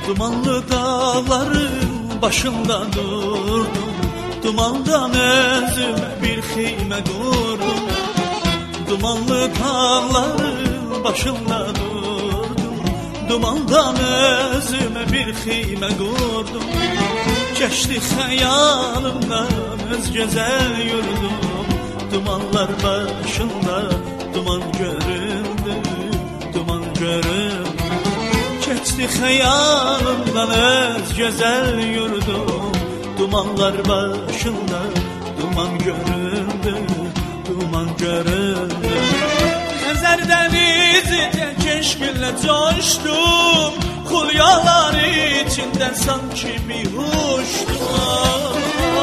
Dumanlı dağların başında durdum, dumandan özüme bir xeymə qurdum. Dumanlı dağların başında durdum, dumandan özüme bir xeymə qurdum. Keçdi xəyalımdan öz gözəl yurdum, dumanlar başında duman göründü, duman göründü. Keçdi xəyalımdan öz gözəl yurdum, dumanlar başında duman göründü, duman göründü. Xəzər dənizi tək eşqinlə coşdum, xulyalar içində sanki bir huşdum.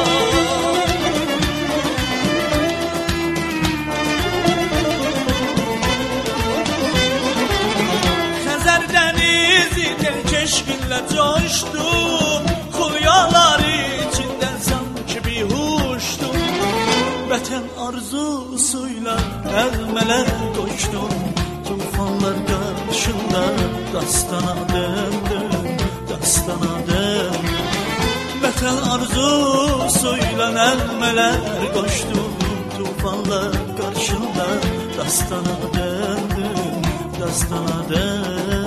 Xəzər dənizi tək eşqinlə coşdum, xulyalar içində sanki bir huşdum. Vətən arzusuyla əlmələr qoşdum, tufanlar qarşında dastana döndüm, dastana döndüm. Vətən arzusuyla əlmələr qoşdum, tufanlar qarşında dastana döndüm, dastana döndüm.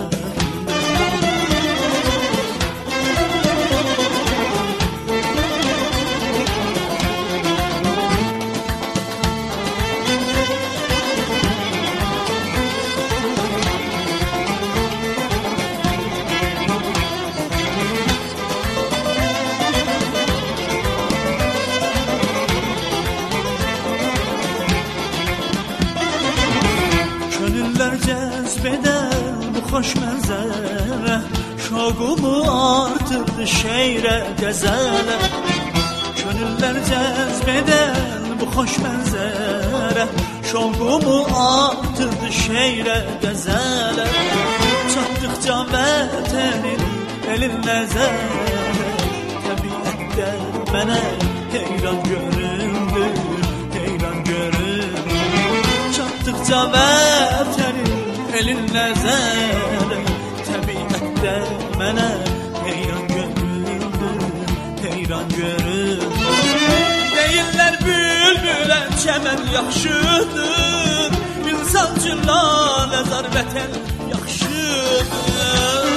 Cəzbeder bu xoş mənzərə, şoqumu artırdı şeirə, qəzələ. Könüllər cəzbeder bu xoş mənzərə, şoqumu artırdı şeirə, qəzələ. Çatdıqca vətənin elin nəzərə, təbiətdə mənə heyran göründü, heyran göründü. Çatdıqca vətənin elin nəzərə, təbiətdə mənə heyran göründü, heyran göründü. Deyirlər bülbülə çəmən yaxşıdır, insan üçün laləzar vətən yaxşıdır.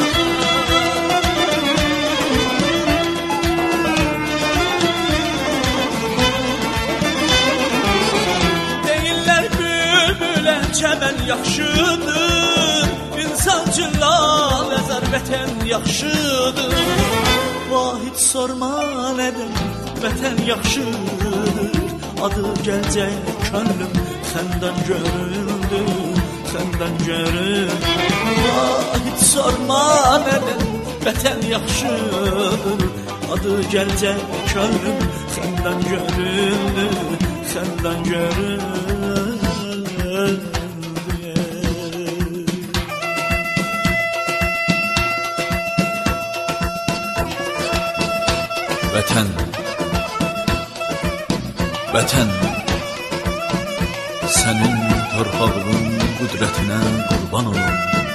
Çəmən yaxşıdır, insan üçün laləzar vətən yaxşıdır. Vahid sorma nədən vətən yaxşıdır, adı gəlcək könlüm səndən göründü, səndən göründü. Vahid sorma nədən vətən yaxşıdır, adı gəlcək könlüm səndən göründü, səndən göründü. Vətən, vətən, sənin torpağının qüdrətinə qurban olun.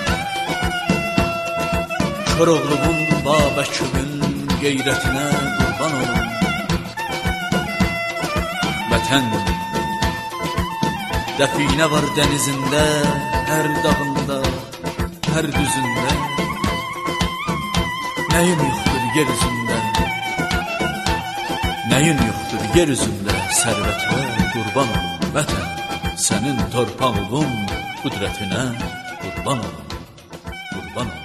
Koroğluğun, Babəkinin qeyrətinə qurban olun. Vətən, dəfinə var dənizində, hər dağında, hər düzündə. Nəyim yoxdur yer üzündə, nəyin yoxdur yer üzündə, sərvətə qurban olun. Vətən, sənin torpağın qüdrətinə qurban olun, qurban olun.